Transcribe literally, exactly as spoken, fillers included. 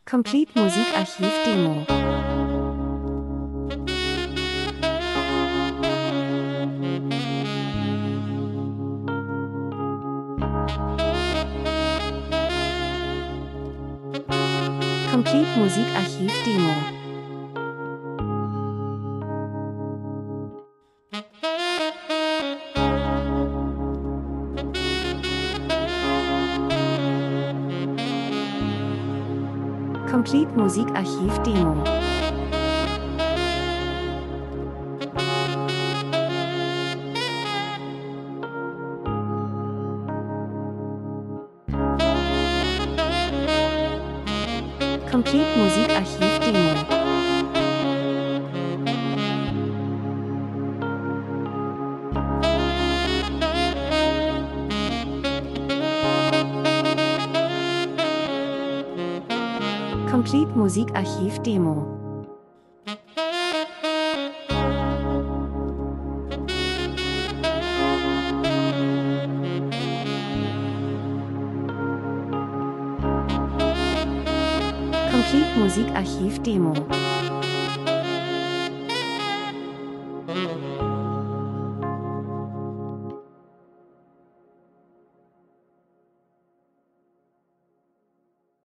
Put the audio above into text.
Complete Musikarchiv Demo. Complete Musikarchiv Demo. Complete Musikarchiv Demo. Complete Musikarchiv Demo. Complete Musikarchiv Demo. Complete Musikarchiv Demo.